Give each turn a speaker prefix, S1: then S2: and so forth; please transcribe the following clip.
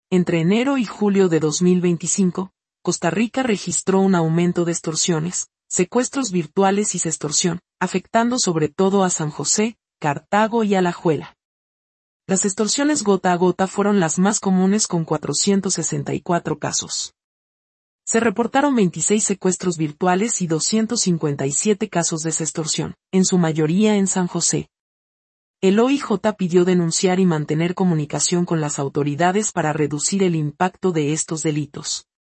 S1: Entre enero y julio de 2025, Costa Rica registró un aumento de extorsiones, secuestros virtuales y sextorsión, afectando sobre todo a San José, Cartago y Alajuela. Las extorsiones gota a gota fueron las más comunes con 464 casos. Se reportaron 26 secuestros virtuales y 257 casos de sextorsión, en su mayoría en San José. El OIJ pidió denunciar y mantener comunicación con las autoridades para reducir el impacto de estos delitos.